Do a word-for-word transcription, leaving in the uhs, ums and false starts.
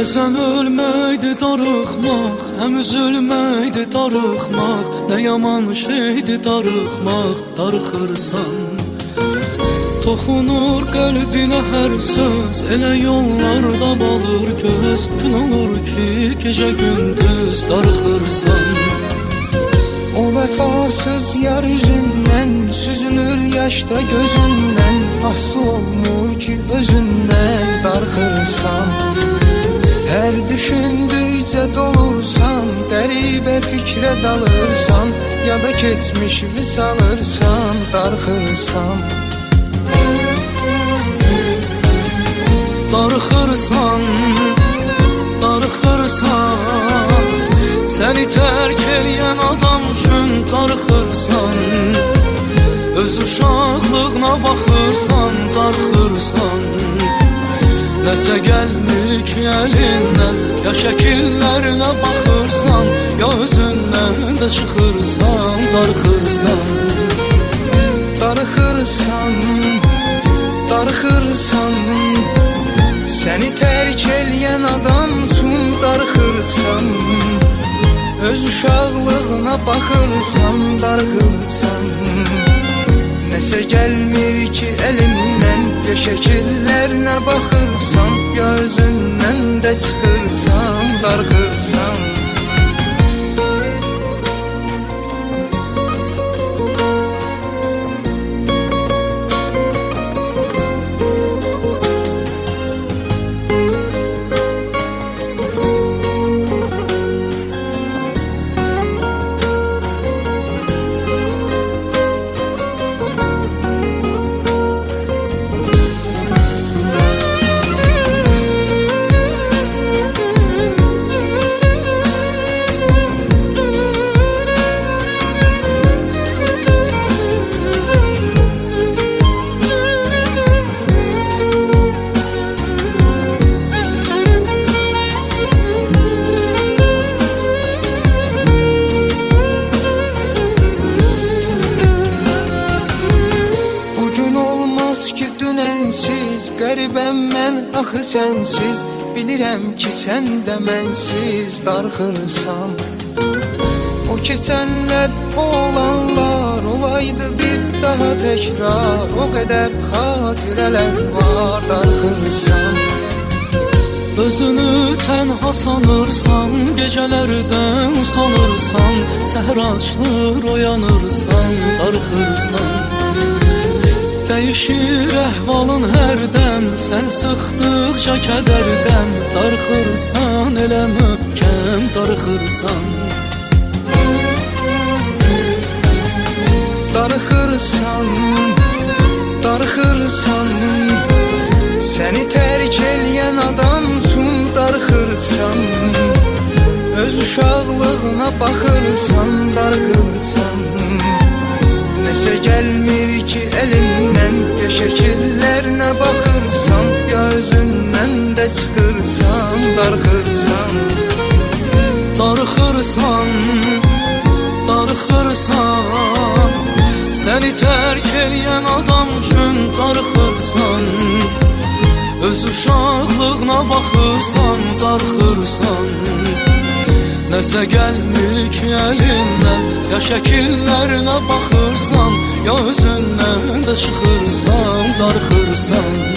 Bəzən ölməkdi darıxmaq, həm üzülməkdi darıxmaq. Nə yaman şeydi darıxmaq, darıxırsan. Toxunur qəlbinə hər söz, elə yollarda balır göz. Gün olur ki, gecə gündüz darıxırsan. O vəfasız yar üzündən, süzülür yaşda gözündən. Aslı olmur ki, özündən darıxırsan. Hər düşündükcə dolursan, qəribə fikrə dalırsan. Ya da keçmiş visalırsan, darıxırsan. Darıxırsan, darıxırsan. Səni tərk eləyən adam üçün darıxırsan. Öz uşaqlığına baxırsan, darıxırsan. Nəsə gəlmir ki əlindən, ya şəkillərinə baxırsan, ya özündən də çıxırsan, darıxırsan. Darıxırsan, darıxırsan. Səni tərk eləyən adam üçün darıxırsan. Öz uşaqlığına baxırsan, darıxırsan. Nəsə gəlmir ki əlimdən, ya şəkillərinə baxırsan, ya özündən də çıxırsan, darıxırsan. Qəribəm mən axı sənsiz, bilirəm ki sən də mənsiz darıxırsan. O keçənlər, o olanlar olaydı bir daha təkrar. O qədər xatirələr var, darıxırsan. Özünü tənha sanırsan, gecələrdən usanırsan. Səhər açılır, oyanırsan, darıxırsan. Dəyişir əhvalın hərdən, sən sıxdıqca kədərdən. Darıxırsan, elə möhkəm darıxırsan. Darıxırsan, darıxırsan. Səni tərk eləyən adam üçün darıxırsan. Öz uşaqlığına baxırsan, darıxırsan. Nəsə gəlmir ki əlimdən, ya şəkillərinə baxırsan, ya özündən də çıxırsan, darıxırsan. Darıxırsan, darıxırsan. Səni tərk eləyən adam üçün darıxırsan. Öz uşaqlığına baxırsan, darıxırsan. Nəsə gəlmir ki əlindən, ya şəkillərinə baxırsan, ya özündən də çıxırsan, darıxırsan.